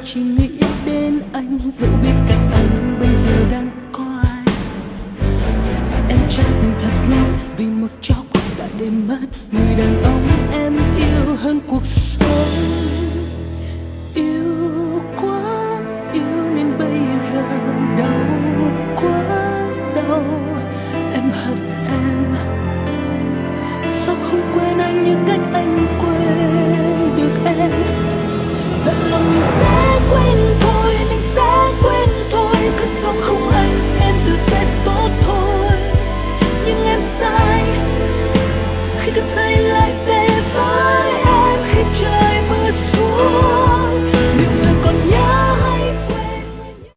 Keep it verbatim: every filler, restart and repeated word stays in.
chỉ nghĩ đến anh, dẫu biết cạnh anh bây giờ đang có ai. Em chắc mình thật ngốc vì một chốc đã đến mất người đàn